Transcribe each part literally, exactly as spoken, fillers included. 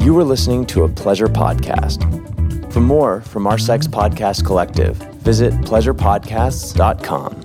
You were listening to a Pleasure podcast. For more from our Sex Podcast Collective, visit pleasure podcasts dot com.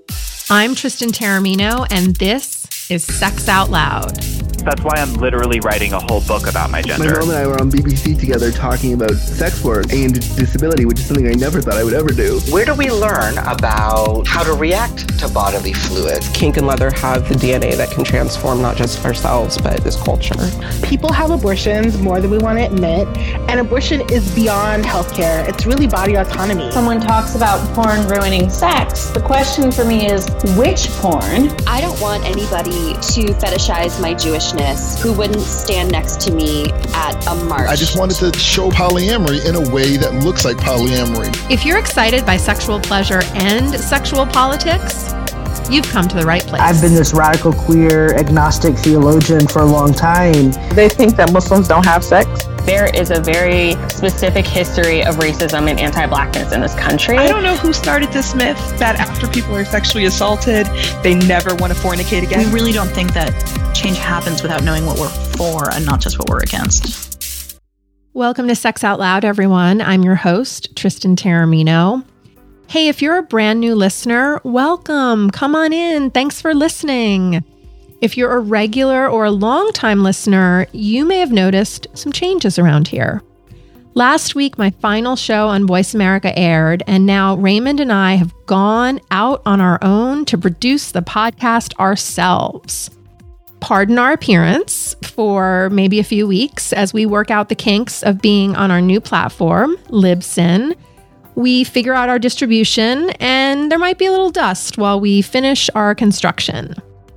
I'm Tristan Taormino, and this is Sex Out Loud. That's why I'm literally writing a whole book about my gender. My mom and I were on B B C together talking about sex work and disability, which is something I never thought I would ever do. Where do we learn about how to react to bodily fluids? Kink and leather have the D N A that can transform not just ourselves, but this culture. People have abortions more than we want to admit, and abortion is beyond healthcare. It's really body autonomy. Someone talks about porn ruining sex. The question for me is, which porn? I don't want anybody to fetishize my Jewishness who wouldn't stand next to me at a march. I just wanted to show polyamory in a way that looks like polyamory. If you're excited by sexual pleasure and sexual politics, you've come to the right place. I've been this radical queer agnostic theologian for a long time. They think that Muslims don't have sex. There is a very specific history of racism and anti-blackness in this country. I don't know who started this myth that after people are sexually assaulted, they never want to fornicate again. We really don't think that change happens without knowing what we're for and not just what we're against. Welcome to Sex Out Loud, everyone. I'm your host, Tristan Taormino. Hey, if you're a brand new listener, welcome. Come on in. Thanks for listening. If you're a regular or a longtime listener, you may have noticed some changes around here. Last week, my final show on Voice America aired, and now Raymond and I have gone out on our own to produce the podcast ourselves. Pardon our appearance for maybe a few weeks as we work out the kinks of being on our new platform, Libsyn. We figure out our distribution, and there might be a little dust while we finish our construction.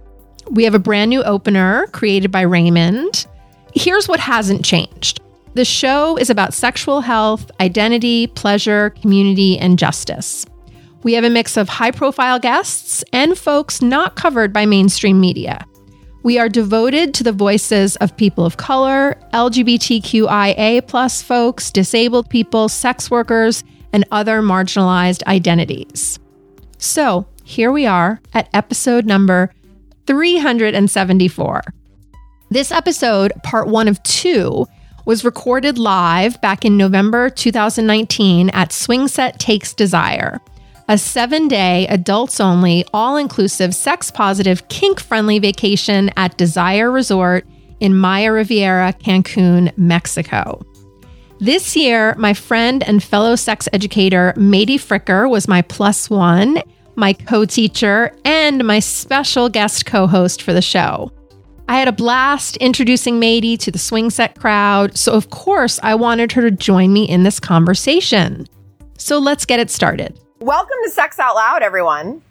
We have a brand new opener created by Raymond. Here's what hasn't changed. The show is about sexual health, identity, pleasure, community, and justice. We have a mix of high-profile guests and folks not covered by mainstream media. We are devoted to the voices of people of color, L G B T Q I A plus folks, disabled people, sex workers, and other marginalized identities. So here we are at episode number three hundred seventy-four. This episode, part one of two, was recorded live back in November two thousand nineteen at Swing Set Takes Desire, a seven-day, adults-only, all-inclusive, sex-positive, kink-friendly vacation at Desire Resort in Maya Riviera, Cancun, Mexico. This year, my friend and fellow sex educator, Mady Fricker, was my plus one, my co-teacher, and my special guest co-host for the show. I had a blast introducing Mady to the swing set crowd, so of course I wanted her to join me in this conversation. So let's get it started. Welcome to Sex Out Loud, everyone.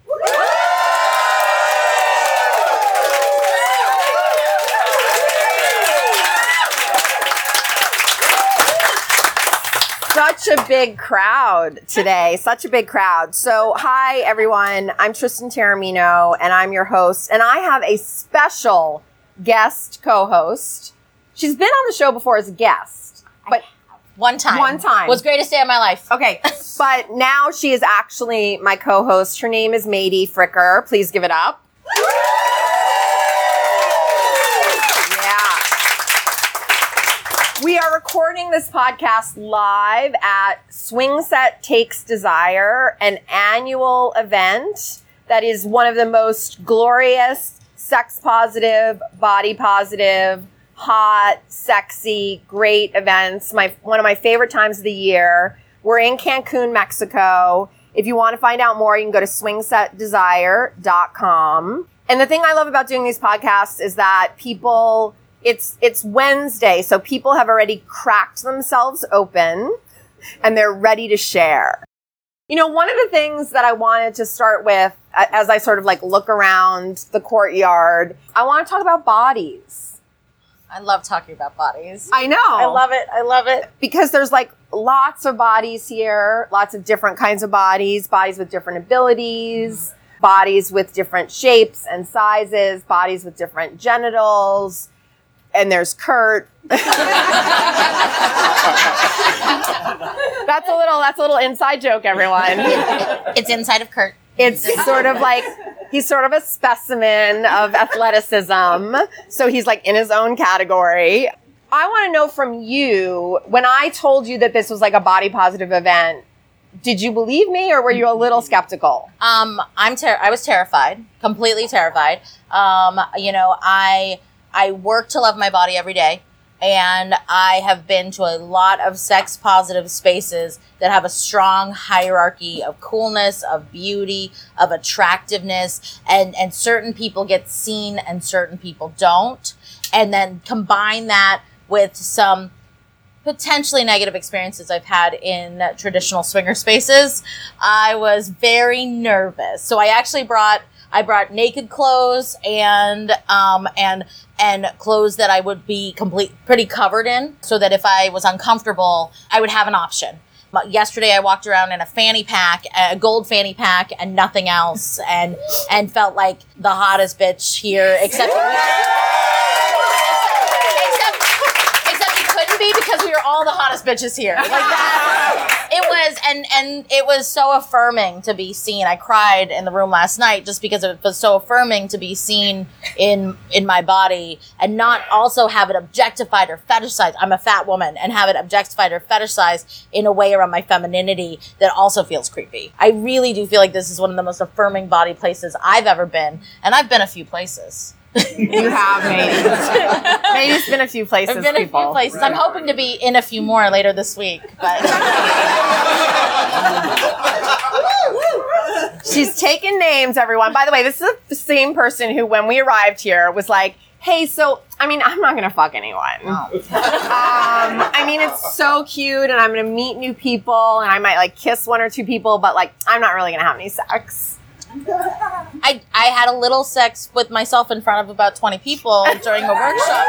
Such a big crowd today. Such a big crowd. So, hi, everyone. I'm Tristan Taormino, and I'm your host. And I have a special guest co-host. She's been on the show before as a guest. But one time. One time. Was greatest day of my life. Okay. But now she is actually my co-host. Her name is Mady Fricker. Please give it up. We are recording this podcast live at Swing Set Takes Desire, an annual event that is one of the most glorious, sex-positive, body-positive, hot, sexy, great events. My one of my favorite times of the year. We're in Cancun, Mexico. If you want to find out more, you can go to swing set desire dot com. And the thing I love about doing these podcasts is that people... It's it's Wednesday, so people have already cracked themselves open and they're ready to share. You know, one of the things that I wanted to start with as I sort of like look around the courtyard, I want to talk about bodies. I love talking about bodies. I know. I love it. I love it. Because there's like lots of bodies here, lots of different kinds of bodies, bodies with different abilities, bodies with different shapes and sizes, bodies with different genitals. And there's Kurt. That's a little, that's a little inside joke, everyone. It's inside of Kurt. It's sort of like, he's sort of a specimen of athleticism. So he's like in his own category. I want to know from you, when I told you that this was like a body positive event, did you believe me or were you a little skeptical? Um, I'm ter- I was terrified, completely terrified. Um, you know, I I work to love my body every day, and I have been to a lot of sex positive spaces that have a strong hierarchy of coolness, of beauty, of attractiveness, and and certain people get seen and certain people don't. And then combine that with some potentially negative experiences I've had in traditional swinger spaces, I was very nervous. So I actually brought I brought naked clothes and um and and clothes that I would be complete pretty covered in, so that if I was uncomfortable, I would have an option. But yesterday I walked around in a fanny pack, a gold fanny pack, and nothing else, and and felt like the hottest bitch here, except be because we were all the hottest bitches here. Like that. It was, and and it was so affirming to be seen. I cried in the room last night just because it was so affirming to be seen in in my body and not also have it objectified or fetishized. I'm a fat woman, and have it objectified or fetishized in a way around my femininity that also feels creepy. I really do feel like this is one of the most affirming body places I've ever been, and I've been a few places. You have, maybe. Maybe been a few places. I've been people. a few places. I'm hoping to be in a few more later this week. But she's taking names, everyone. By the way, this is the same person who, when we arrived here, was like, "Hey, so I mean, I'm not gonna fuck anyone. um, I mean, it's so cute, and I'm gonna meet new people, and I might like kiss one or two people, but like, I'm not really gonna have any sex." I I had a little sex with myself in front of about twenty people during a workshop.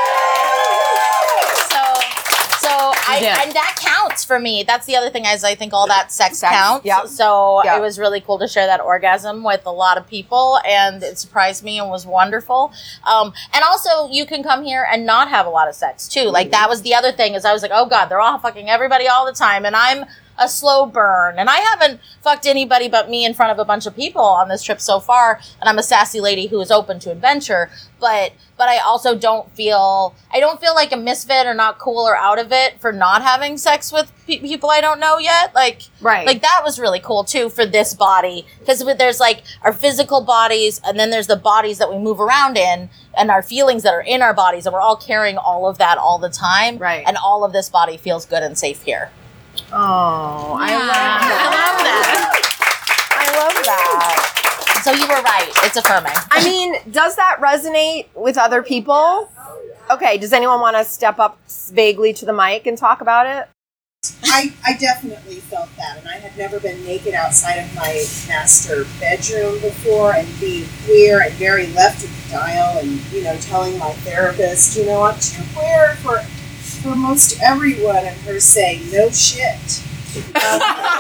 So, so I Yeah. and that counts for me. That's the other thing is I think all that sex, Sex, counts. yep. So Yep. it was really cool to share that orgasm with a lot of people, and it surprised me and was wonderful. Um, and also you can come here and not have a lot of sex too. Like that was the other thing is I was like, oh God, they're all fucking everybody all the time, and I'm a slow burn, and I haven't fucked anybody but me in front of a bunch of people on this trip so far, and I'm a sassy lady who is open to adventure, but but I also don't feel I don't feel like a misfit or not cool or out of it for not having sex with pe- people I don't know yet. Like Right. like that was really cool too for this body, because there's like our physical bodies, and then there's the bodies that we move around in, and our feelings that are in our bodies, and we're all carrying all of that all the time, Right. and all of this body feels good and safe here. Oh, I Yeah. love that. I love that. So you were right. It's affirming. I mean, does that resonate with other people? Okay, does anyone want to step up vaguely to the mic and talk about it? I, I definitely felt that, and I had never been naked outside of my master bedroom before, and being queer and very left of the dial, and, you know, telling my therapist, you know, I'm too queer for... for most everyone, and her saying, no shit. Um,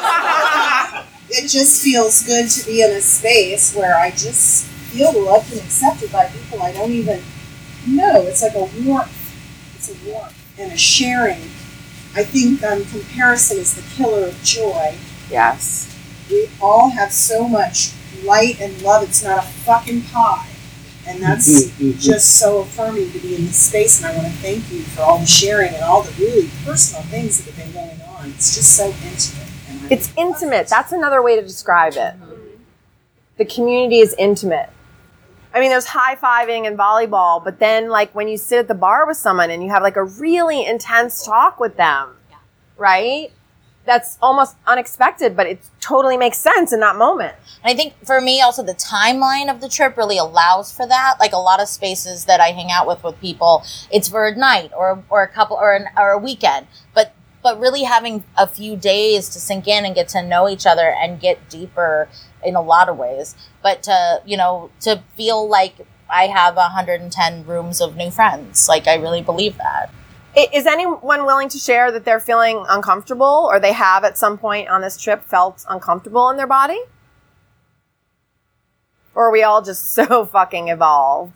it just feels good to be in a space where I just feel loved and accepted by people I don't even know. It's like a warmth. It's a warmth and a sharing. I think um, comparison is the killer of joy. Yes. We all have so much light and love. It's not a fucking pie. And that's just so affirming to be in this space, and I want to thank you for all the sharing and all the really personal things that have been going on. It's just so intimate. And I It's intimate. That's another way to describe it. The community is intimate. I mean, there's high-fiving and volleyball, but then, like, when you sit at the bar with someone and you have, like, a really intense talk with them, right? That's almost unexpected, but it totally makes sense in that moment. And I think for me also the timeline of the trip really allows for that. Like a lot of spaces that I hang out with with people, it's for a night or or a couple or an or a weekend. But but really having a few days to sink in and get to know each other and get deeper in a lot of ways. But to, you know, to feel like I have one hundred ten rooms of new friends. Like I really believe that. Is anyone willing to share that they're feeling uncomfortable, or they have at some point on this trip felt uncomfortable in their body? Or are we all just so fucking evolved?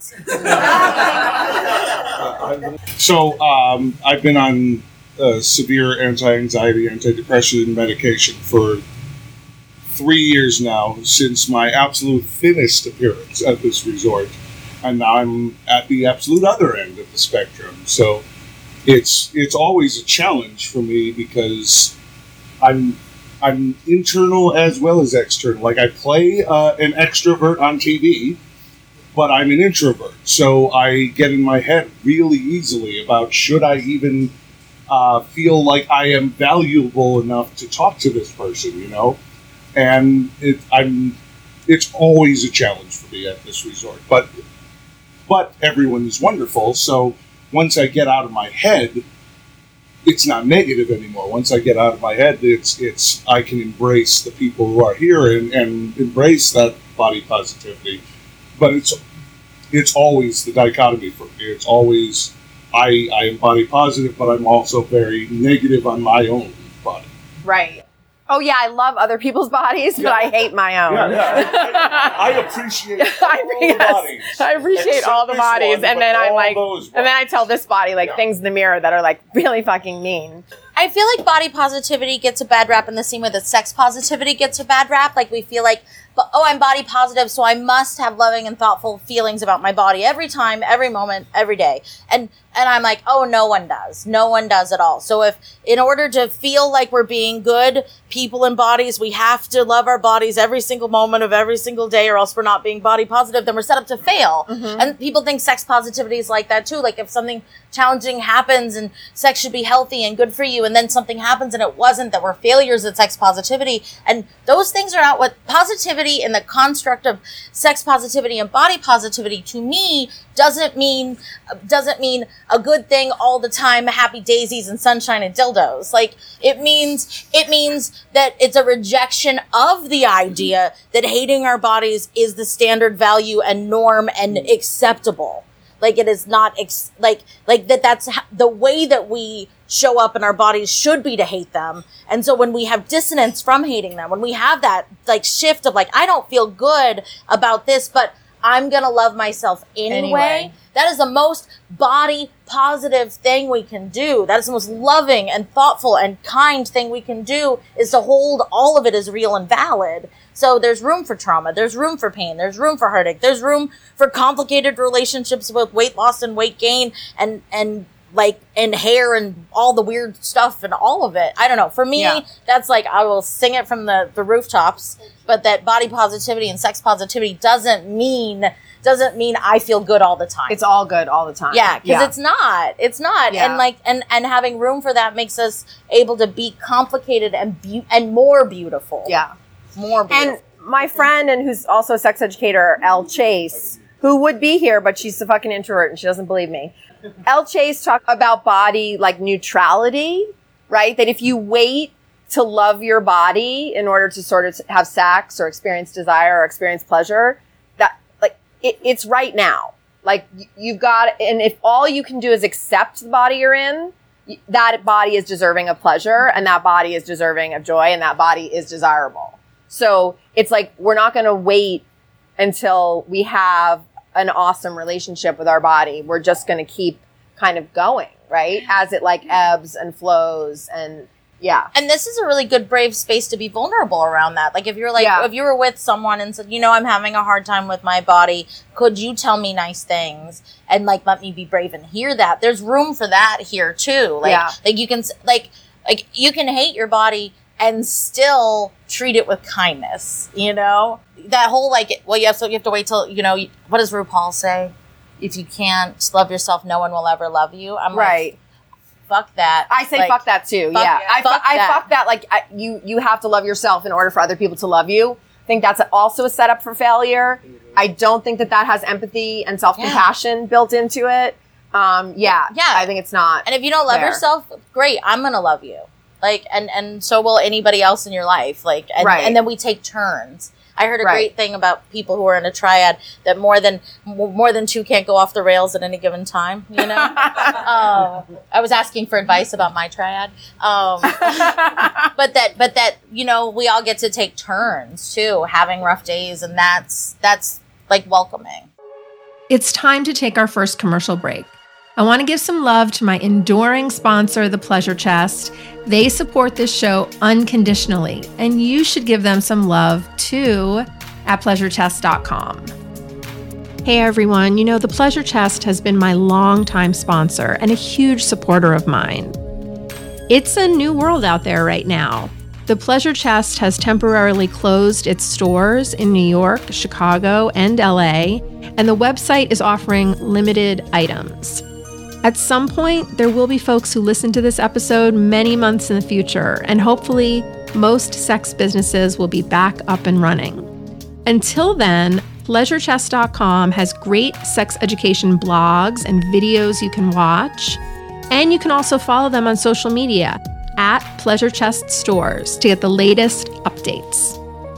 So um, I've been on uh, severe anti-anxiety, anti-depression medication for three years now, since my absolute thinnest appearance at this resort. And now I'm at the absolute other end of the spectrum. So it's it's always a challenge for me because I'm I'm internal as well as external. Like I play uh, an extrovert on T V, but I'm an introvert, so I get in my head really easily about should I even uh, feel like I am valuable enough to talk to this person, you know? And it, I'm it's always a challenge for me at this resort, but but everyone is wonderful. So once I get out of my head, it's not negative anymore. Once I get out of my head, it's it's I can embrace the people who are here and, and embrace that body positivity. But it's it's always the dichotomy for me. It's always I I am body positive, but I'm also very negative on my own body. Right. Oh yeah, I love other people's bodies, but Yeah. I hate my own. Yeah, yeah. I, I appreciate all I, the yes, bodies. I appreciate Except all the this bodies, one, and but then I'm all like, those and then I tell this body like Yeah. things in the mirror that are like really fucking mean. I feel like body positivity gets a bad rap in the same way that sex positivity gets a bad rap. Like we feel like, but oh, I'm body positive, so I must have loving and thoughtful feelings about my body every time, every moment, every day. And and I'm like, oh, no one does. No one does at all. So if in order to feel like we're being good people and bodies, we have to love our bodies every single moment of every single day, or else we're not being body positive, then we're set up to fail. Mm-hmm. And people think sex positivity is like that too. Like if something challenging happens and sex should be healthy and good for you, and then something happens and it wasn't, that we're failures at sex positivity. And those things are not what positivity in the construct of sex positivity and body positivity to me doesn't mean, doesn't mean a good thing all the time, happy daisies and sunshine and dildos. Like it means, it means that it's a rejection of the idea that hating our bodies is the standard value and norm and acceptable. Like it is not, ex- like, like that that's ha- the way that we show up in our bodies should be to hate them. And so when we have dissonance from hating them, when we have that like shift of like, I don't feel good about this, but I'm going to love myself anyway. Anyway. That is the most body positive thing we can do. That is the most loving and thoughtful and kind thing we can do, is to hold all of it as real and valid. So there's room for trauma. There's room for pain. There's room for heartache. There's room for complicated relationships with weight loss and weight gain and, and like, and hair and all the weird stuff and all of it. I don't know. For me, Yeah. that's like, I will sing it from the, the rooftops, but that body positivity and sex positivity doesn't mean, doesn't mean I feel good all the time. It's all good all the time. Yeah, because it's not. It's not. Yeah. And like, and, and having room for that makes us able to be complicated and be- and more beautiful. Yeah. More beautiful. And my friend, and who's also a sex educator, Elle Chase, who would be here, but she's a fucking introvert and she doesn't believe me. Elle Chase talked about body like neutrality, right? That if you wait to love your body in order to sort of have sex or experience desire or experience pleasure, that like it, it's right now. Like y- you've got, and if all you can do is accept the body you're in, y- that body is deserving of pleasure, and that body is deserving of joy, and that body is desirable. So it's like, we're not going to wait until we have an awesome relationship with our body. We're just going to keep kind of going, right? As it like ebbs and flows, and yeah. And this is a really good, brave space to be vulnerable around that. Like if you're like, Yeah. if you were with someone and said, you know, I'm having a hard time with my body, could you tell me nice things and like let me be brave and hear that? There's room for that here too. Like, Yeah. like you can s- like, like you can hate your body and still treat it with kindness, you know? That whole like, well, you have to, you have to wait till, you know, you- what does RuPaul say? If you can't love yourself, no one will ever love you. I'm Right. like, fuck that. I say Like, fuck that too. fuck- yeah. I, fu- fuck I that. fuck that. Like I, you, you have to love yourself in order for other people to love you. I think that's also a setup for failure. I don't think that that has empathy and self-compassion built into it. Um, yeah. Yeah. I think it's not. And if you don't love there. yourself, great, I'm gonna love you. Like, and, and so will anybody else in your life. Like, and, Right. and then we take turns. I heard a Right. great thing about people who are in a triad that more than m- more than two can't go off the rails at any given time. You know, um, I was asking for advice about my triad, um, but that but that you know we all get to take turns too, having rough days, and that's that's like welcoming. It's time to take our first commercial break. I want to give some love to my enduring sponsor, The Pleasure Chest. They support this show unconditionally, and you should give them some love too at pleasure chest dot com. Hey everyone, you know, the Pleasure Chest has been my longtime sponsor and a huge supporter of mine. It's a new world out there right now. The Pleasure Chest has temporarily closed its stores in New York, Chicago, and L A, and the website is offering limited items. At some point, there will be folks who listen to this episode many months in the future, and hopefully, most sex businesses will be back up and running. Until then, pleasure chest dot com has great sex education blogs and videos you can watch, and you can also follow them on social media at Pleasure Chest Stores to get the latest updates.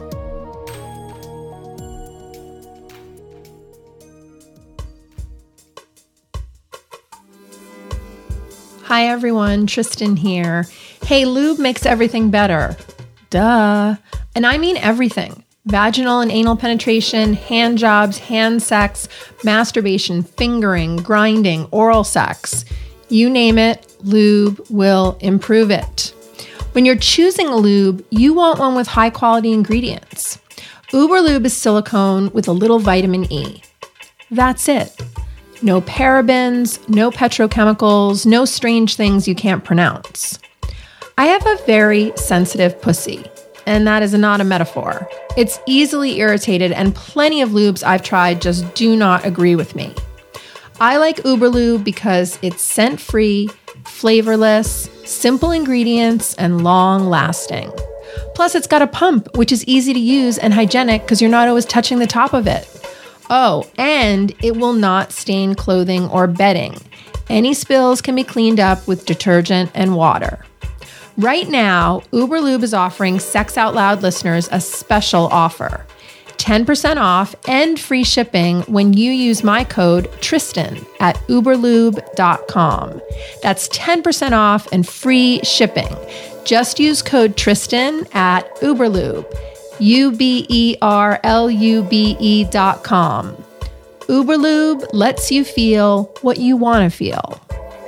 Hi everyone, Tristan here. Hey, lube makes everything better. Duh. And I mean everything. Vaginal and anal penetration, hand jobs, hand sex, masturbation, fingering, grinding, oral sex. You name it, lube will improve it. When you're choosing a lube, you want one with high quality ingredients. Uberlube is silicone with a little vitamin E. That's it. No parabens, no petrochemicals, no strange things you can't pronounce. I have a very sensitive pussy, and that is not a metaphor. It's easily irritated, and plenty of lubes I've tried just do not agree with me. I like Uberlube because it's scent-free, flavorless, simple ingredients, and long-lasting. Plus, it's got a pump, which is easy to use and hygienic because you're not always touching the top of it. Oh, and it will not stain clothing or bedding. Any spills can be cleaned up with detergent and water. Right now, Uberlube is offering Sex Out Loud listeners a special offer. ten percent off and free shipping when you use my code Tristan at uberlube dot com. That's ten percent off and free shipping. Just use code Tristan at Uberlube, U B E R L U B E dot com. Uberlube lets you feel what you want to feel.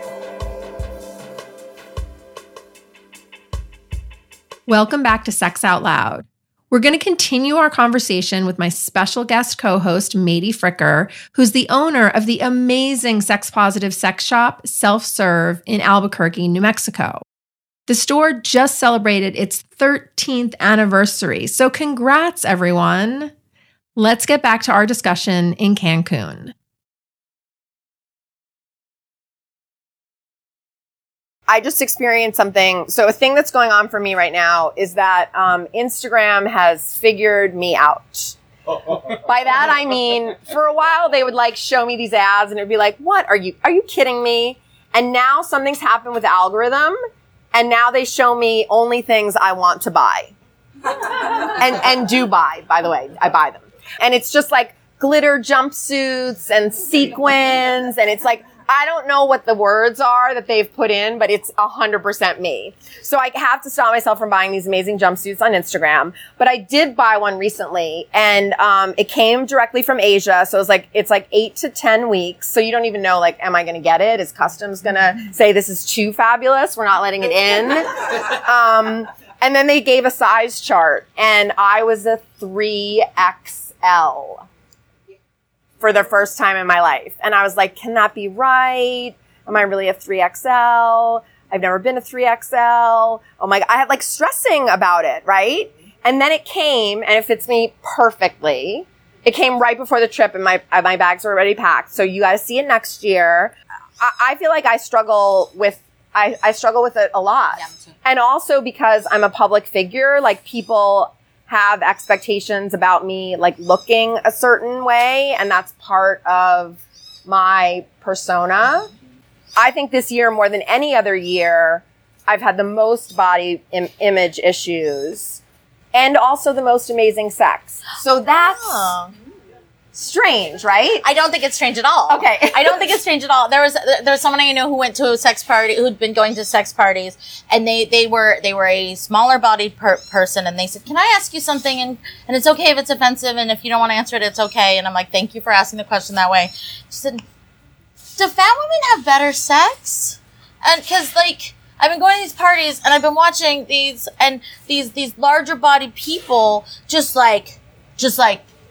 Welcome back to Sex Out Loud. We're going to continue our conversation with my special guest co-host, Mady Fricker, who's the owner of the amazing sex-positive sex shop, Self Serve, in Albuquerque, New Mexico. The store just celebrated its thirteenth anniversary, so congrats, everyone. Let's get back to our discussion in Cancun. I just experienced something. So a thing that's going on for me right now is that um, Instagram has figured me out. By that, I mean, for a while, they would like show me these ads and it'd be like, what are you, are you kidding me? And now something's happened with the algorithm. And now they show me only things I want to buy. and, and do buy, by the way. I buy them. And it's just like glitter jumpsuits and sequins. And it's like, I don't know what the words are that they've put in, but it's one hundred percent me. So I have to stop myself from buying these amazing jumpsuits on Instagram. But I did buy one recently, and um, it came directly from Asia. So it was like, it's like eight to ten weeks. So you don't even know, like, am I going to get it? Is customs going to say this is too fabulous? We're not letting it in. Um, and then they gave a size chart, and I was a three X L. For the first time in my life. And I was like, can that be right? Am I really a three X L? I've never been a three X L. Oh my God. I had like stressing about it, right? And then it came and it fits me perfectly. It came right before the trip and my, my bags were already packed. So you got to see it next year. I, I feel like I struggle with, I, I struggle with it a lot. Yeah, me too. And also because I'm a public figure, like people have expectations about me like looking a certain way, and that's part of my persona. I think this year more than any other year I've had the most body Im- image issues and also the most amazing sex. So that's oh. strange, right? I don't think it's strange at all. Okay. I don't think it's strange at all. There was there was someone I know who went to a sex party, who'd been going to sex parties, and they, they were they were a smaller bodied per- person, and they said, "Can I ask you something?" And and it's okay if it's offensive, and if you don't want to answer it, it's okay. And I'm like, "Thank you for asking the question that way." She said, "Do fat women have better sex?" And because like I've been going to these parties, and I've been watching these and these these larger bodied people just like just like.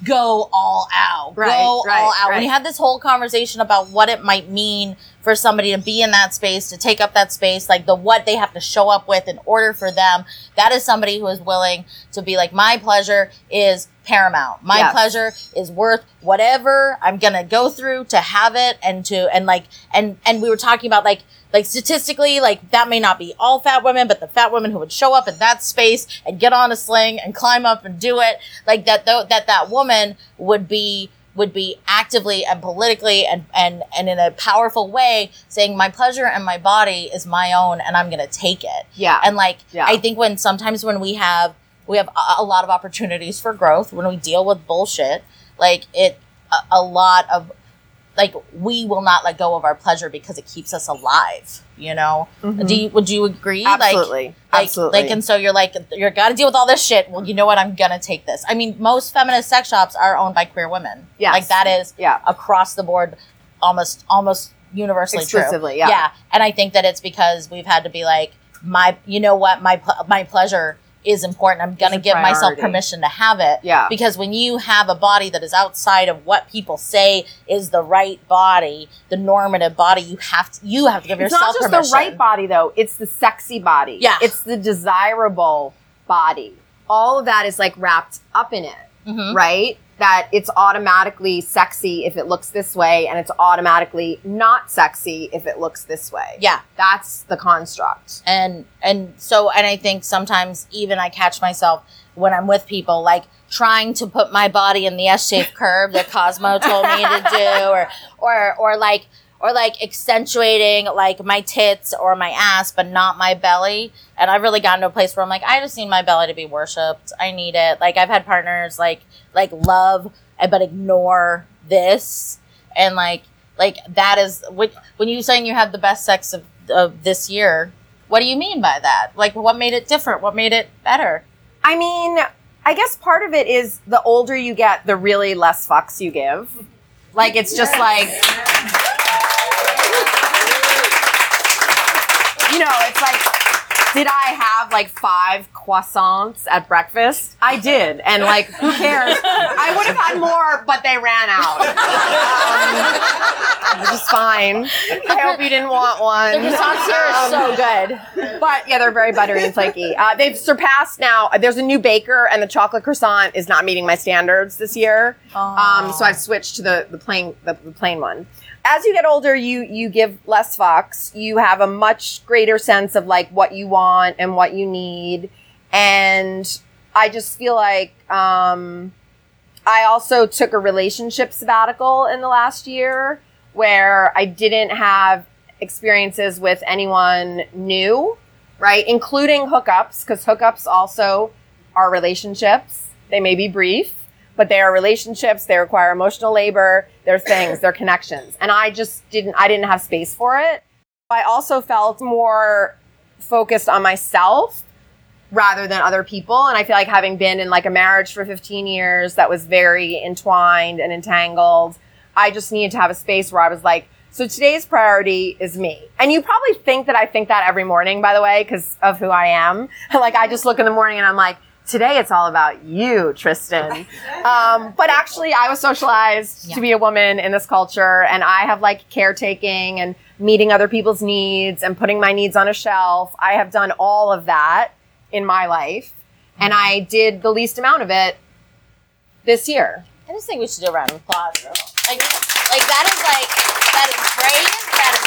go all out. Right, go right, all out. right. When you have this whole conversation about what it might mean for somebody to be in that space, to take up that space, like the what they have to show up with in order for them, that is somebody who is willing to be like, my pleasure is paramount. My Yes. pleasure is worth whatever I'm gonna go through to have it, and to and like and and we were talking about like like statistically, like that may not be all fat women, but the fat women who would show up in that space and get on a sling and climb up and do it, like that though that that woman would be would be actively and politically and, and, and in a powerful way saying my pleasure and my body is my own and I'm going to take it. Yeah. And like, Yeah. I think when sometimes when we have, we have a, a lot of opportunities for growth, when we deal with bullshit, like it, a, a lot of, like we will not let go of our pleasure because it keeps us alive, you know? Mhm. Do you, would you agree? Absolutely. Like, like, Absolutely. like, and so you're like, you're got to deal with all this shit. Well, you know what? I'm going to take this. I mean, most feminist sex shops are owned by queer women. Yes. Like that is Yeah. across the board, almost, almost universally Exclusively, true. yeah. Yeah. And I think that it's because we've had to be like, my, you know what? My, ple- my pleasure is important. I'm going to It's a give myself priority. permission to have it. Yeah. Because when you have a body that is outside of what people say is the right body, the normative body, you have to, you have to give It's yourself not just permission. the right body, though. It's the sexy body. Yeah. It's the desirable body. All of that is like wrapped up in it, Mhm. right? That it's automatically sexy if it looks this way, and it's automatically not sexy if it looks this way. Yeah. That's the construct. And, and so, and I think sometimes even I catch myself when I'm with people, like trying to put my body in the S-shaped curve that Cosmo told me to do, or, or, or like, or like accentuating like my tits or my ass, but not my belly. And I've really gotten to a place where I'm like, I just need my belly to be worshipped. I need it. Like I've had partners like, like love, but ignore this. And like, like that is when when you saying you have the best sex of, of this year, what do you mean by that? Like what made it different? What made it better? I mean, I guess part of it is the older you get, the really less fucks you give. Like it's just like, you know, it's like, did I have like five croissants at breakfast? I did. And like, who cares? I would have had more, but they ran out. Um, which is fine. I hope you didn't want one. The croissants here are so good. But yeah, they're very buttery and flaky. Uh, they've surpassed now. There's a new baker, and the chocolate croissant is not meeting my standards this year. Um, so I've switched to the, the plain the, the plain one. As you get older, you you give less fucks. You have a much greater sense of like what you want and what you need. And I just feel like um, I also took a relationship sabbatical in the last year where I didn't have experiences with anyone new, right? Including hookups, because hookups also are relationships. They may be brief, but they are relationships. They require emotional labor. They're things. They're connections. And I just didn't, I didn't have space for it. I also felt more focused on myself rather than other people. And I feel like having been in like a marriage for fifteen years that was very entwined and entangled, I just needed to have a space where I was like, so today's priority is me. And you probably think that I think that every morning, by the way, because of who I am. Like I just look in the morning and I'm like, today it's all about you, Tristan. Um, but actually I was socialized Yeah. to be a woman in this culture, and I have like caretaking and meeting other people's needs and putting my needs on a shelf. I have done all of that in my life, and I did the least amount of it this year. I just think we should do a round of applause. Like, like that is like, that is brave, that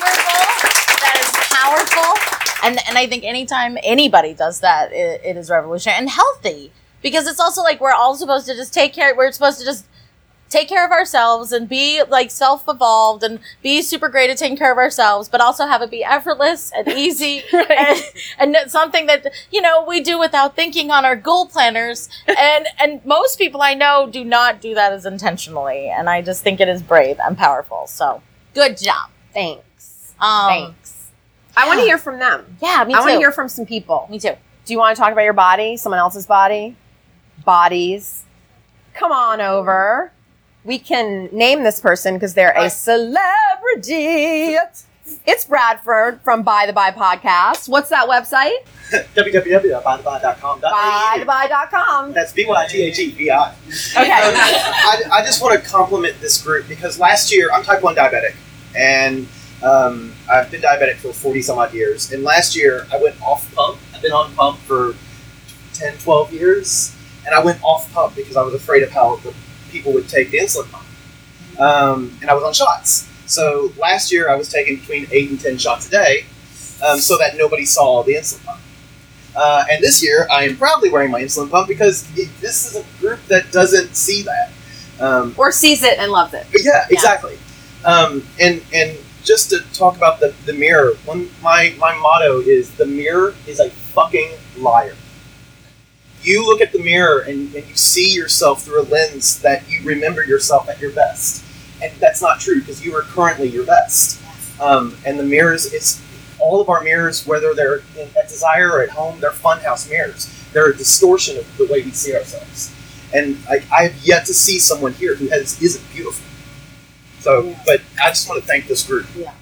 is vulnerable, that is powerful. And and I think anytime anybody does that, it, it is revolutionary and healthy. Because it's also like we're all supposed to just take care, we're supposed to just take care of ourselves and be like self-evolved and be super great at taking care of ourselves, but also have it be effortless and easy right. and, and something that, you know, we do without thinking on our goal planners. And, and most people I know do not do that as intentionally. And I just think it is brave and powerful. So good job. Thanks. Um, Thanks. I want to hear from them. Yeah, me I too. want to hear from some people. Me too. Do you want to talk about your body? Someone else's body? Bodies? Come on over. We can name this person because they're a celebrity. It's Bradford from By the By Podcast. What's that website? w w w dot by the by dot com. by the by dot com. That's B Y T H E V I. Okay. I, I just want to compliment this group because last year, I'm type one diabetic, and um, I've been diabetic for forty some odd years. And last year, I went off pump. I've been on pump for ten, twelve years, and I went off pump because I was afraid of how the people would take the insulin pump. Um, and I was on shots. So last year, I was taking between eight and ten shots a day um, so that nobody saw the insulin pump. Uh, and this year, I am proudly wearing my insulin pump because it, this is a group that doesn't see that. Um, or sees it and loves it. Yeah, yeah. exactly. Um, and and just to talk about the, the mirror, one my, my motto is the mirror is a fucking liar. You look at the mirror and, and you see yourself through a lens that you remember yourself at your best. And that's not true because you are currently your best. Um, and the mirrors, it's all of our mirrors, whether they're in, at Desire or at home, they're funhouse mirrors. They're a distortion of the way we see ourselves. And I, I have yet to see someone here who has isn't beautiful. So, yeah. But I just want to thank this group. Yeah.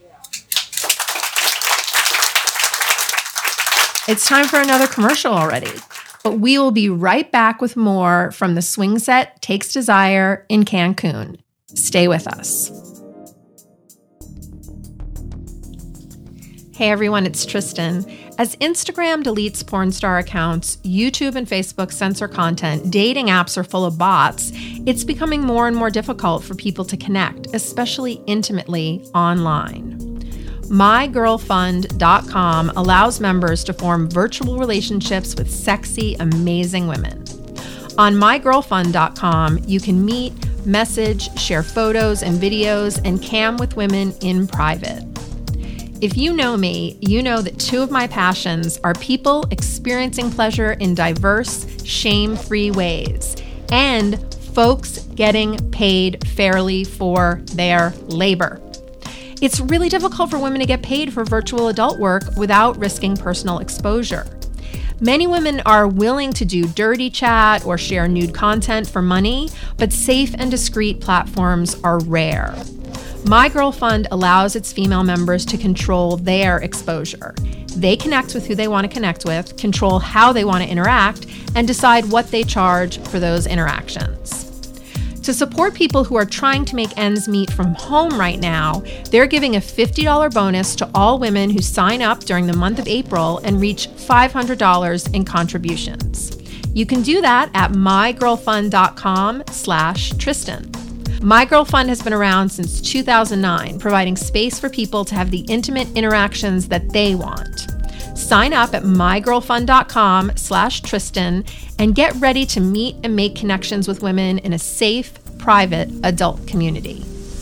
It's time for another commercial already. But we will be right back with more from the Swing Set Takes Desire in Cancun. Stay with us. Hey everyone, it's Tristan. As Instagram deletes porn star accounts, YouTube and Facebook censor content, dating apps are full of bots, it's becoming more and more difficult for people to connect, especially intimately online. my girl fund dot com allows members to form virtual relationships with sexy, amazing women. On my girl fund dot com, you can meet, message, share photos and videos, and cam with women in private. If you know me, you know that two of my passions are people experiencing pleasure in diverse, shame-free ways, and folks getting paid fairly for their labor. It's really difficult for women to get paid for virtual adult work without risking personal exposure. Many women are willing to do dirty chat or share nude content for money, but safe and discreet platforms are rare. My Girl Fund allows its female members to control their exposure. They connect with who they want to connect with, control how they want to interact, and decide what they charge for those interactions. To support people who are trying to make ends meet from home right now, they're giving a fifty dollars bonus to all women who sign up during the month of April and reach five hundred dollars in contributions. You can do that at my girl fund dot com slash Tristan. My Girl Fund has been around since two thousand nine, providing space for people to have the intimate interactions that they want. Sign up at my girl fund dot com slash Tristan and get ready to meet and make connections with women in a safe, private adult community.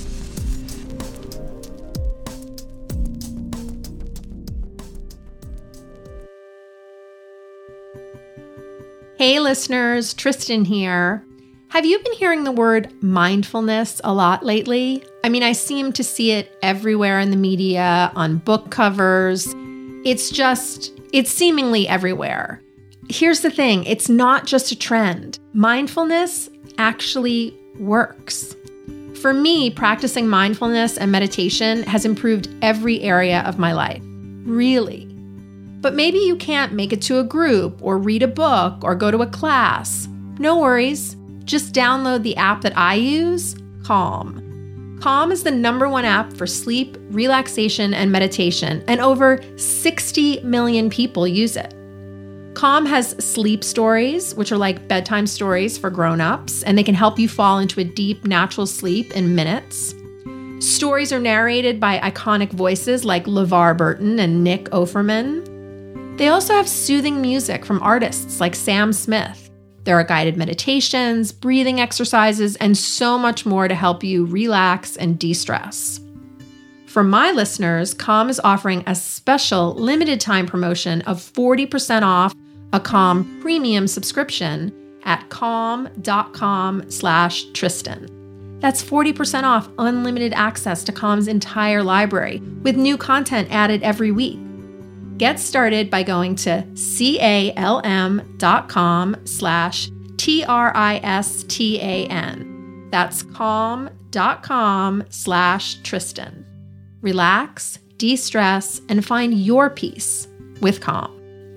Hey listeners, Tristan here. Have you been hearing the word mindfulness a lot lately? I mean, I seem to see it everywhere in the media, on book covers. It's just, it's seemingly everywhere. Here's the thing, it's not just a trend. Mindfulness actually works. For me, practicing mindfulness and meditation has improved every area of my life. Really. But maybe you can't make it to a group or read a book or go to a class. No worries. Just download the app that I use, Calm. Calm is the number one app for sleep, relaxation, and meditation, and over sixty million people use it. Calm has sleep stories, which are like bedtime stories for grown-ups, and they can help you fall into a deep, natural sleep in minutes. Stories are narrated by iconic voices like LeVar Burton and Nick Offerman. They also have soothing music from artists like Sam Smith. There are guided meditations, breathing exercises, and so much more to help you relax and de-stress. For my listeners, Calm is offering a special limited time promotion of forty percent off a Calm premium subscription at calm dot com slash Tristan. That's forty percent off unlimited access to Calm's entire library with new content added every week. Get started by going to calm dot com slash T R I S T A N. That's calm dot com slash Tristan. relax, de-stress, and find your peace with Calm.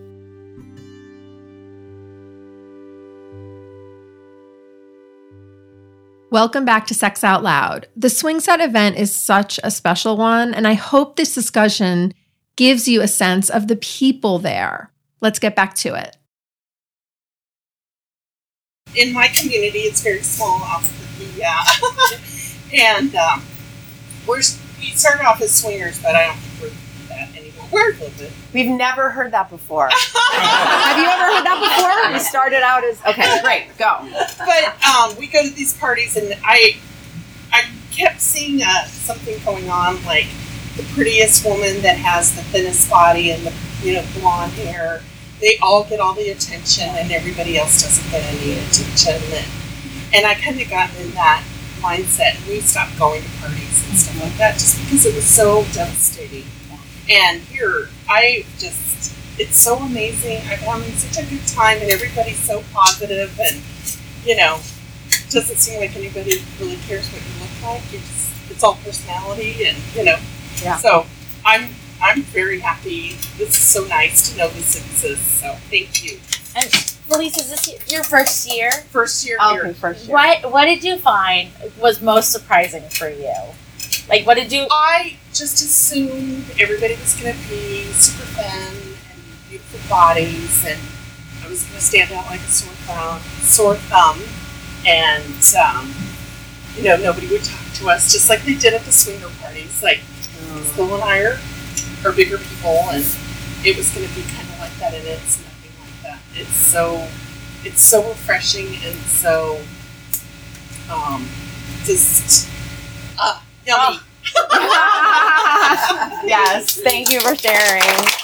Welcome back to Sex Out Loud. The Swing Set event is such a special one, and I hope this discussion gives you a sense of the people there. Let's get back to it. In my community, it's very small, Albuquerque, yeah. and um, we're, we started off as swingers, but I don't think we're that anymore. We're a little bit. We've never heard that before. Have you ever heard that before? We started out as, okay, great, go. But um, we go to these parties, and I I kept seeing uh, something going on, like the prettiest woman that has the thinnest body and the, you know, blonde hair. They all get all the attention, and everybody else doesn't get any attention. And, and I kind of got in that mindset, and we stopped going to parties and stuff like that just because it was so devastating. And here, I just, it's so amazing. I'm having such a good time, and everybody's so positive, and, you know, it doesn't seem like anybody really cares what you look like. You're just, it's all personality, and, you know. Yeah. So I'm I'm very happy. This is so nice to know this exists. So thank you. And Felice, is this your first year? First year okay, here. First year. What What did you find was most surprising for you? Like, what did you? I just assumed everybody was going to be super thin and beautiful bodies, and I was going to stand out like a sore thumb, sore thumb, and um, you know, nobody would talk to us, just like they did at the swinger parties. Like, Phil and I are, are bigger people, and it was going to be kind of like that, and it's nothing like that. It's so, it's so refreshing and so, um, just, uh, yummy. Oh. Yes, thank you for sharing.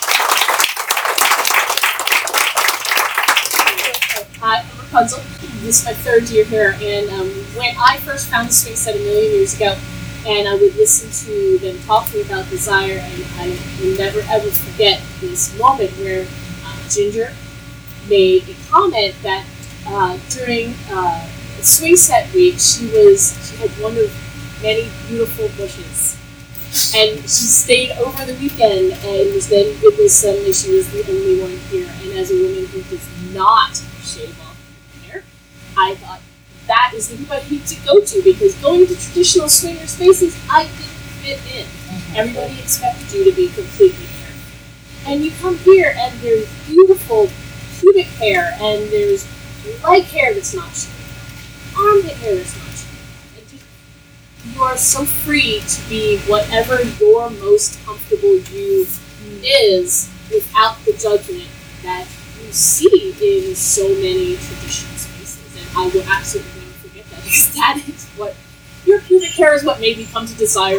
Hi, I'm Rapunzel. This is my third year here, and um, when I first found the Swing Set a million years ago, and I would listen to them talking about desire, and I will never ever forget this moment where uh, Ginger made a comment that uh, during uh, Swing Set week, she was she had one of many beautiful bushes, and she stayed over the weekend, and was then it was suddenly she was the only one here, and as a woman who does not shave off her hair, I thought, that is the group I need to go to, because going to traditional swinger spaces, I didn't fit in. Mm-hmm. Everybody expected you to be completely hair. And you come here, and there's beautiful pubic hair, and there's leg hair that's not shaved, armpit hair that's not shaved. And just, you are so free to be whatever your most comfortable you is, without the judgment that you see in so many traditional spaces. And I will absolutely never forget that, because that is what your pubic hair is what made me come to desire.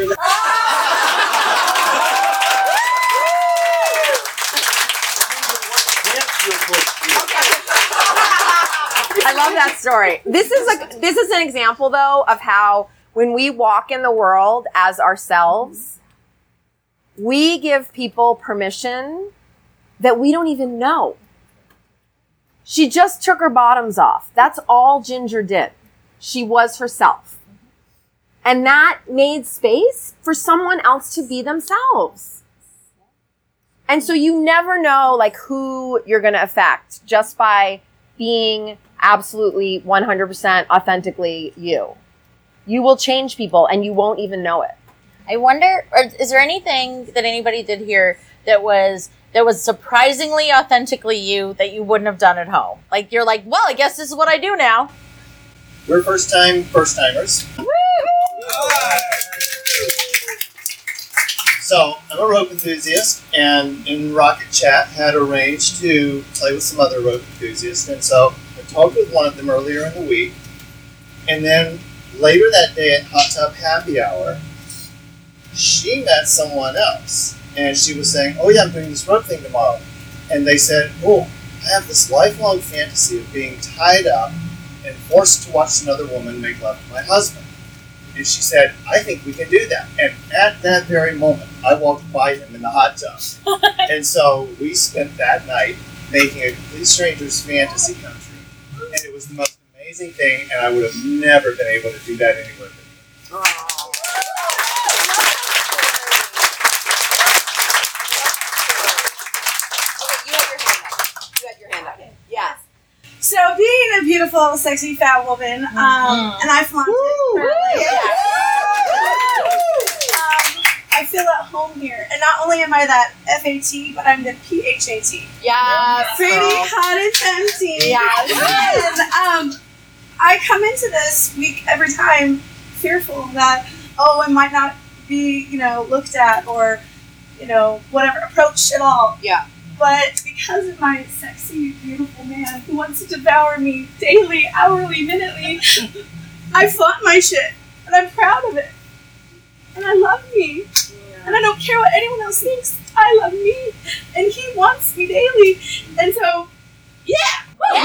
I love that story. This is a this is an example, though, of how when we walk in the world as ourselves, we give people permission that we don't even know. She just took her bottoms off. That's all Ginger did. She was herself. And that made space for someone else to be themselves. And so you never know, like, who you're going to affect just by being absolutely one hundred percent authentically you. You will change people and you won't even know it. I wonder, or is there anything that anybody did here that was that was surprisingly authentically you that you wouldn't have done at home? Like, you're like, well, I guess this is what I do now. We're first time first timers. So I'm a rope enthusiast, and in Rocket Chat had arranged to play with some other rope enthusiasts, and so I talked with one of them earlier in the week, and then later that day at Hot Tub Happy Hour, she met someone else, and she was saying, oh yeah, I'm doing this rope thing tomorrow. And they said, oh, I have this lifelong fantasy of being tied up and forced to watch another woman make love to my husband. And she said, I think we can do that. And at that very moment, I walked by him in the hot tub. And so we spent that night making a complete stranger's fantasy come true. And it was the most amazing thing, and I would have never been able to do that anywhere. a beautiful, sexy, fat woman, um, mm-hmm. and I flaunt it. um, I feel at home here, and not only am I that F A T, but I'm the P H A T. Yeah, pretty hot and tempting. Yeah, and um, I come into this week every time fearful that oh, I might not be, you know, looked at or, you know, whatever approached at all. Yeah. But because of my sexy, beautiful man who wants to devour me daily, hourly, minutely, I flaunt my shit. And I'm proud of it. And I love me. Yeah. And I don't care what anyone else thinks. I love me. And he wants me daily. And so, yeah! Yeah!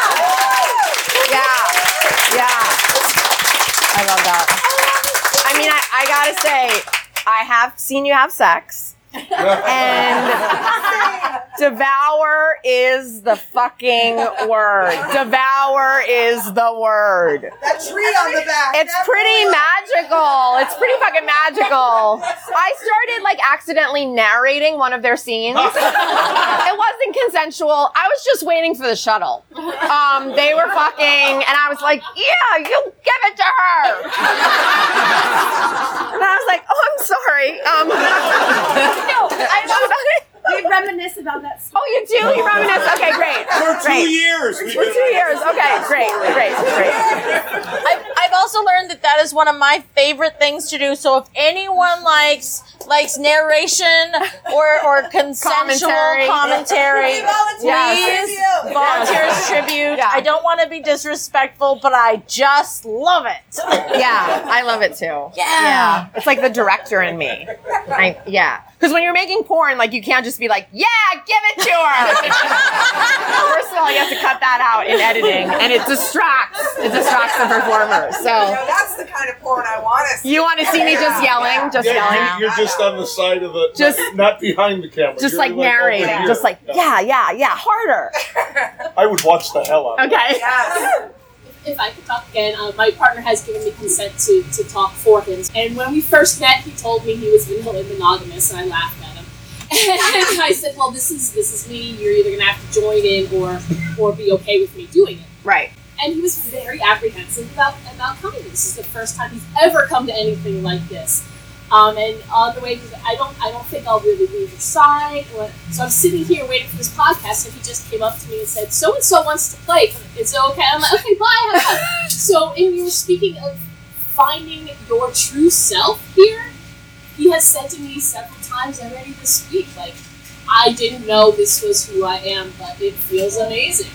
Yeah! Yeah! I love that. I mean, I, I gotta say, I have seen you have sex. And devour is the fucking word. Devour is the word. That tree on the back. It's pretty magical. It's pretty fucking magical. I started like accidentally narrating one of their scenes. It wasn't consensual. I was just waiting for the shuttle. Um, they were fucking, and I was like, yeah, you give it to her. And I was like, oh, I'm sorry. Um, No, I know about it. We reminisce about that story. Oh, you do? You reminisce? Okay, great. For great. two years. For two years. Okay, great, great, great. I've, I've also learned that that is one of my favorite things to do. So if anyone likes likes narration or or consensual Commentary. commentary, please Yes. volunteers tribute. Yeah. I don't want to be disrespectful, but I just love it. Yeah, I love it too. Yeah. Yeah. It's like the director in me. I, yeah. Because when you're making porn, like, you can't just be like, yeah, give it to her. First of all, you have to cut that out in editing, and it distracts. It distracts the performers. So You know, that's the kind of porn I want to see. you want to see me just yelling, just Yeah, yelling, you- you're just on the side of the, Just- not, not behind the camera. just You're like over narrating, here. just like, yeah, yeah, yeah, harder. I would watch the hell out of it. Okay. Yes. If I could talk again, uh, my partner has given me consent to, to talk for him. And when we first met, he told me he was vanilla monogamous, and I laughed at him. And I said, well, this is this is me. You're either going to have to join in or or be okay with me doing it. Right. And he was very apprehensive about, about coming. This is the first time he's ever come to anything like this. Um, and on the way, he was like, I don't, I don't think I'll really leave your side. Or, so I'm sitting here waiting for this podcast, and he just came up to me and said, "So and so wants to play. Is it okay?" I'm like, "Okay, bye." Have fun." So, and you were speaking of finding your true self here. He has said to me several times already this week, like, "I didn't know this was who I am, but it feels amazing."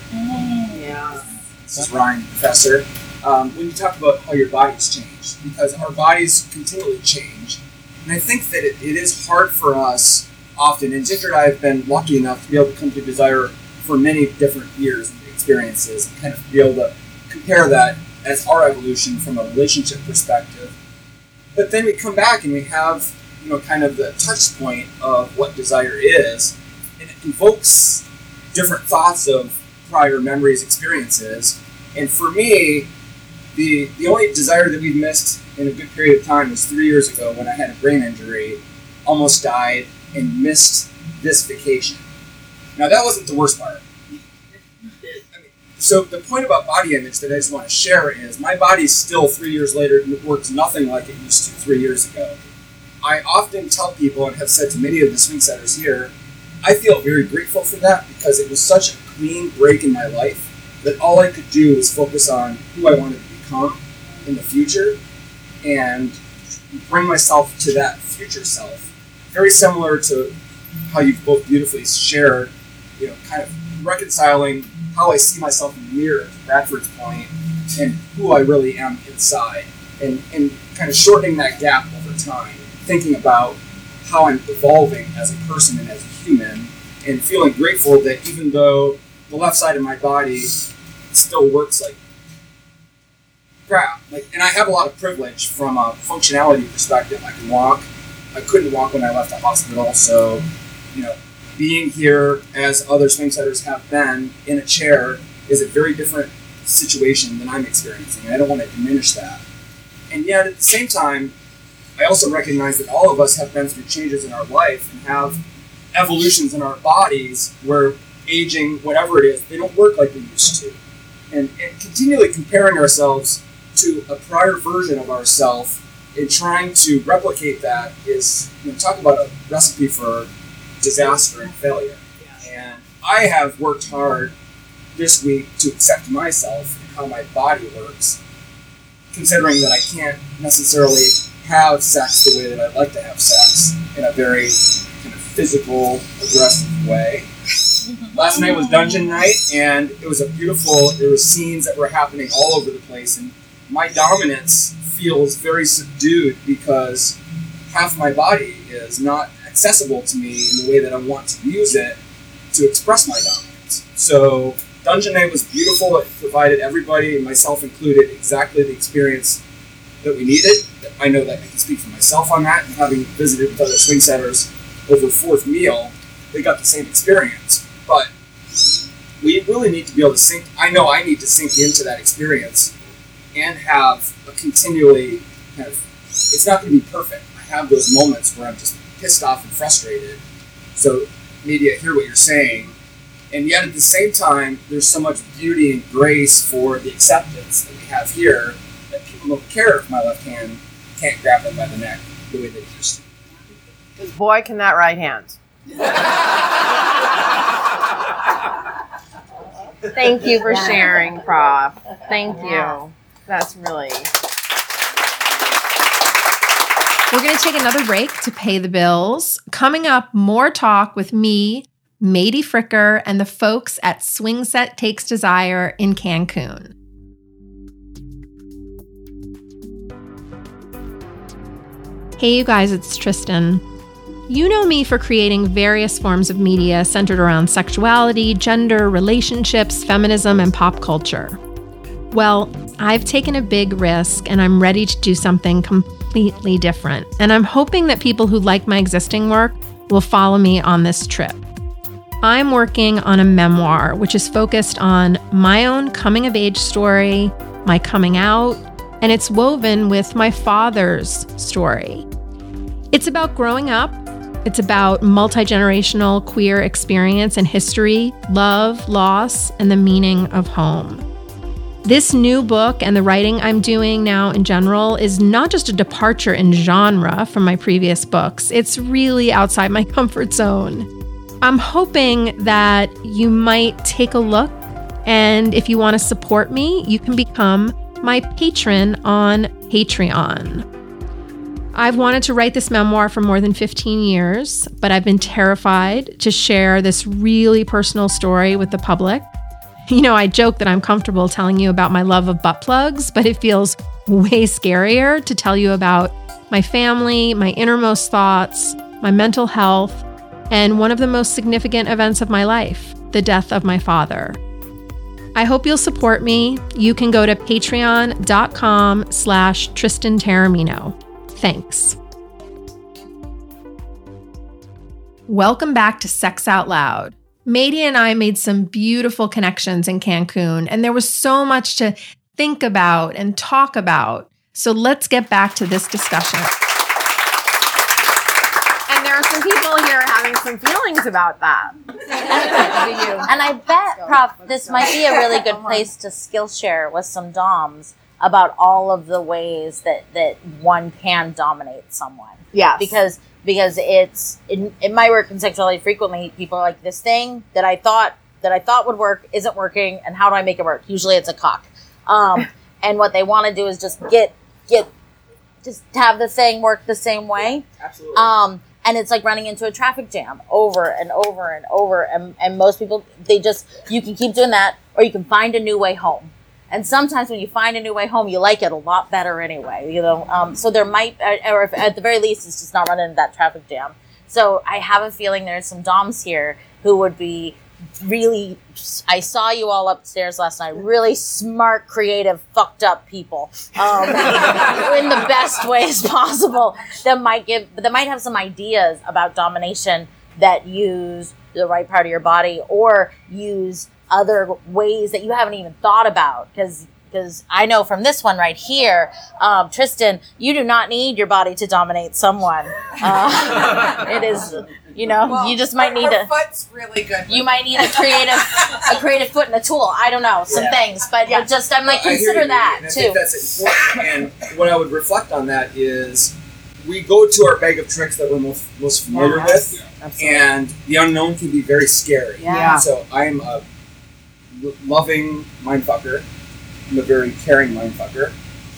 Yeah. This is Ryan, Professor. Um, when you talk about how your body's changed, because our bodies continually change, and I think that it, it is hard for us often, and Ginger and I have been lucky enough to be able to come to Desire for many different years and experiences, and kind of be able to compare that as our evolution from a relationship perspective. But then we come back and we have, you know, kind of the touch point of what desire is, and it invokes different thoughts of prior memories, experiences. And for me, the the only desire that we've missed in a good period of time was three years ago when I had a brain injury, almost died, and missed this vacation. Now that wasn't the worst part. I mean, so the point about body image that I just want to share is my body still three years later works nothing like it used to three years ago. I often tell people, and have said to many of the swing setters here, I feel very grateful for that because it was such a clean break in my life that all I could do was focus on who I wanted to become in the future and bring myself to that future self. Very similar to how you've both beautifully shared, you know, kind of reconciling how I see myself in the mirror, to Bradford's point, and who I really am inside, and, and kind of shortening that gap over time, thinking about how I'm evolving as a person and as a human, and feeling grateful that even though the left side of my body still works like crap, like, and I have a lot of privilege from a functionality perspective. I can walk. I couldn't walk when I left the hospital, so, you know, being here as other swing setters have been in a chair is a very different situation than I'm experiencing, and I don't want to diminish that. And yet, at the same time, I also recognize that all of us have been through changes in our life and have evolutions in our bodies where aging, whatever it is, they don't work like they used to. and, and continually comparing ourselves to a prior version of ourselves and trying to replicate that is, you know, talk about a recipe for disaster and failure. And I have worked hard this week to accept myself and how my body works, considering that I can't necessarily have sex the way that I'd like to have sex in a very kind of physical, aggressive way. Last night was dungeon night, and it was a beautiful, there were scenes that were happening all over the place, and my dominance feels very subdued because half my body is not accessible to me in the way that I want to use it to express my dominance. So dungeon night was beautiful. It provided everybody, myself included, exactly the experience that we needed. I know that I can speak for myself on that, and having visited with other swing setters over fourth meal, they got the same experience. But we really need to be able to sink, I know I need to sink into that experience and have a continually kind of, it's not going to be perfect. I have those moments where I'm just pissed off and frustrated. So maybe I hear what you're saying. And yet at the same time, there's so much beauty and grace for the acceptance that we have here that people don't care if my left hand can't grab them by the neck the way that it used to. Because boy, can that right hand. Thank you for Yeah. sharing, Prof. Thank Yeah. you. That's really... We're going to take another break to pay the bills. Coming up, more talk with me, Mady Fricker, and the folks at Swing Set Takes Desire in Cancun. Hey, you guys, it's Tristan. You know me for creating various forms of media centered around sexuality, gender, relationships, feminism, and pop culture. Well, I've taken a big risk and I'm ready to do something completely different. And I'm hoping that people who like my existing work will follow me on this trip. I'm working on a memoir which is focused on my own coming of age story, my coming out, and it's woven with my father's story. It's about growing up. It's about multi-generational queer experience and history, love, loss, and the meaning of home. This new book and the writing I'm doing now in general is not just a departure in genre from my previous books. It's really outside my comfort zone. I'm hoping that you might take a look, and if you want to support me, you can become my patron on Patreon. I've wanted to write this memoir for more than fifteen years, but I've been terrified to share this really personal story with the public. You know, I joke that I'm comfortable telling you about my love of butt plugs, but it feels way scarier to tell you about my family, my innermost thoughts, my mental health, and one of the most significant events of my life, the death of my father. I hope you'll support me. You can go to patreon.com slash Tristan Taormino. Thanks. Welcome back to Sex Out Loud. Mady and I made some beautiful connections in Cancun, and there was so much to think about and talk about. So let's get back to this discussion. And there are some people here having some feelings about that. And I bet, Prof, this might be a really good place to skill share with some doms about all of the ways that, that one can dominate someone. Yes. Because because it's in, in my work in sexuality, frequently people are like, this thing that I thought that I thought would work isn't working, and how do I make it work? Usually it's a cock. Um, and what they want to do is just get get just have the thing work the same way. Absolutely. Um, and it's like running into a traffic jam over and over and over. And, and most people, they just, you can keep doing that, or you can find a new way home. And sometimes when you find a new way home, you like it a lot better anyway, you know. Um, so there might, or if, at the very least, it's just not running into that traffic jam. So I have a feeling there's some doms here who would be really, I saw you all upstairs last night, really smart, creative, fucked up people, um, in the best ways possible, that might give, that might have some ideas about domination that use the right part of your body, or use other ways that you haven't even thought about, because because I know from this one right here, um, Tristan, you do not need your body to dominate someone. Uh, it is, you know, Well, you just might her- need her a. foot's really good. You might need a creative, a creative foot and a tool. I don't know, some Yeah. things, but but just I'm like I hear consider you, that and I too. think that's important. And what I would reflect on that is, we go to our bag of tricks that we're most, most familiar Yes. with, Absolutely. and the unknown can be very scary. Yeah. So I am a l- loving mindfucker. I'm a very caring mindfucker.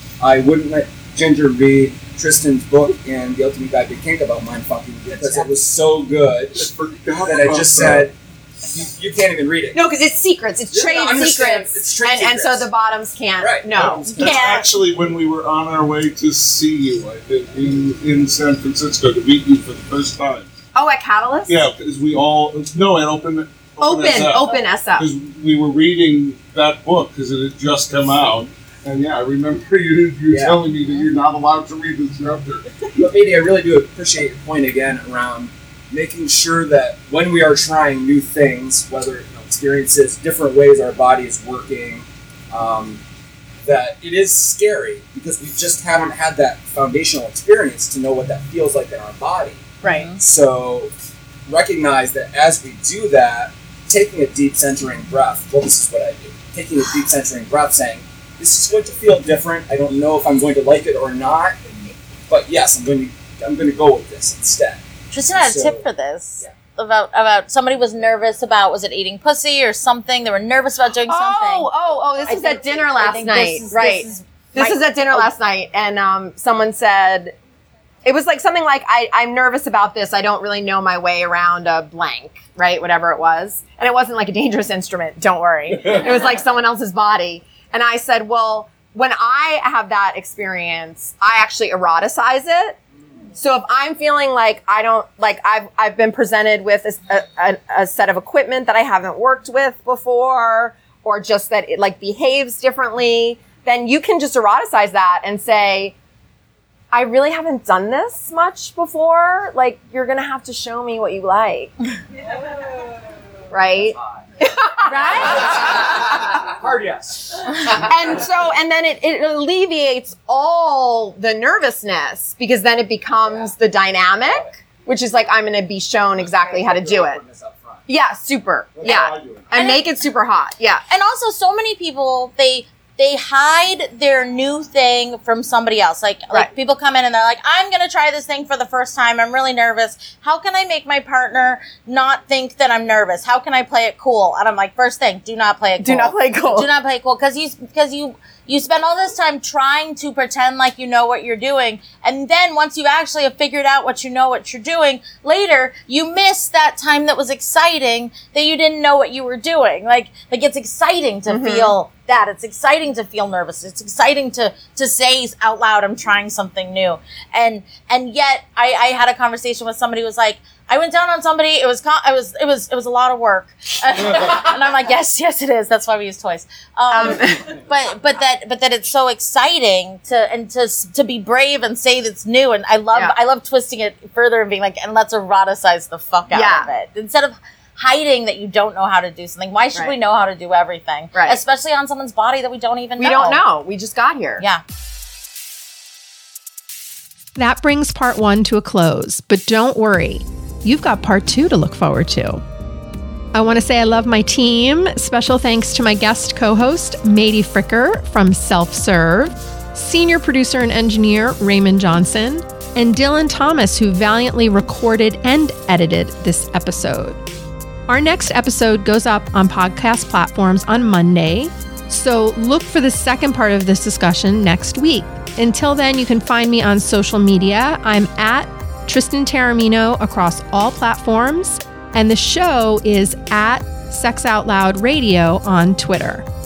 I wouldn't let Ginger read Tristan's book and The Ultimate Guide to Kink about mindfucking because it was so good that I just said, you, you can't even read it. No, because it's secrets. It's Yeah, trade I understand. secrets. It's trade and, and so secrets. the bottoms can't. Right. No. That's Can't. actually when we were on our way to see you, I think, in, in San Francisco to meet you for the first time. Oh, at Catalyst? Yeah, because we all no, at Open Open, S F. open S F. Because we were reading that book because it had just come out, and yeah, I remember you you Yeah. telling me that you're not allowed to read this chapter. But Adi, I really do appreciate your point again around making sure that when we are trying new things, whether you know, experiences, different ways our body is working, um, that it is scary because we just haven't had that foundational experience to know what that feels like in our body. Right. So recognize that as we do that, taking a deep centering breath, well, this is what I do. Taking a deep centering breath, saying, this is going to feel different. I don't know if I'm going to like it or not, but yes, I'm going to, I'm going to go with this instead. Tristan had a So- tip for this. About about somebody was nervous about was it eating pussy or something? They were nervous about doing something. Oh, oh, oh! This I was think- at dinner I last think night, this is- right? This is, This my- is at dinner oh, last night, and um, someone said it was like something like, I, "I'm nervous about this. I don't really know my way around a blank, right? Whatever it was." And it wasn't like a dangerous instrument. Don't worry. It was like someone else's body. And I said, "Well, when I have that experience, I actually eroticize it." So if I'm feeling like I don't, like I've, I've been presented with a, a, a set of equipment that I haven't worked with before, or just that it like behaves differently, then you can just eroticize that and say, I really haven't done this much before. Like, you're going to have to show me what you like. Right? Right? Hard yes. And so, and then it, it alleviates all the nervousness because then it becomes the dynamic, which is like, I'm going to be shown exactly how to do it. Yeah, super. Yeah. And make it super hot. Yeah. And also, so many people they they hide their new thing from somebody else. Like like Right. people come in and they're like, I'm gonna try this thing for the first time. I'm really nervous. How can I make my partner not think that I'm nervous? How can I play it cool? And I'm like, first thing, do not play it cool. Do not play it cool. Do not play it cool because you because you you spend all this time trying to pretend like you know what you're doing, and then once you actually have figured out what you know what you're doing, later you miss that time that was exciting that you didn't know what you were doing. Like like it's exciting to Mhm. feel that. It's exciting to feel nervous. It's exciting to to say out loud, I'm trying something new. And and yet I, I had a conversation with somebody who was like, I went down on somebody. It was con- it was it was it was a lot of work, and I'm like, yes, yes, it is. That's why we use toys. Um, but but that but that it's so exciting to and to to be brave and say that's new. And I love Yeah. I love twisting it further and being like, and let's eroticize the fuck out Yeah. of it instead of hiding that you don't know how to do something. Why should Right. we know how to do everything? Right. Especially on someone's body that we don't even We know. don't know. We just got here. Yeah. That brings part one to a close, but don't worry, you've got part two to look forward to. I want to say I love my team. Special thanks to my guest co-host, Mady Fricker from Self Serve, senior producer and engineer, Raymond Johnson, and Dylan Thomas, who valiantly recorded and edited this episode. Our next episode goes up on podcast platforms on Monday, so look for the second part of this discussion next week. Until then, you can find me on social media. I'm at Tristan Taormino across all platforms, and the show is at Sex Out Loud Radio on Twitter.